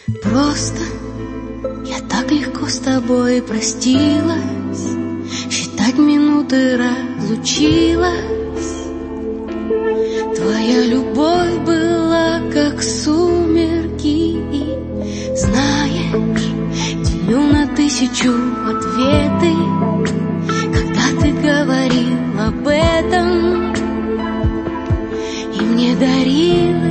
Просто я так легко с тобой простилась, считать минуты разучилась. Твоя любовь была как сумерки, и, знаешь, делил на 1000 ответы, когда ты говорил об этом и мне дарил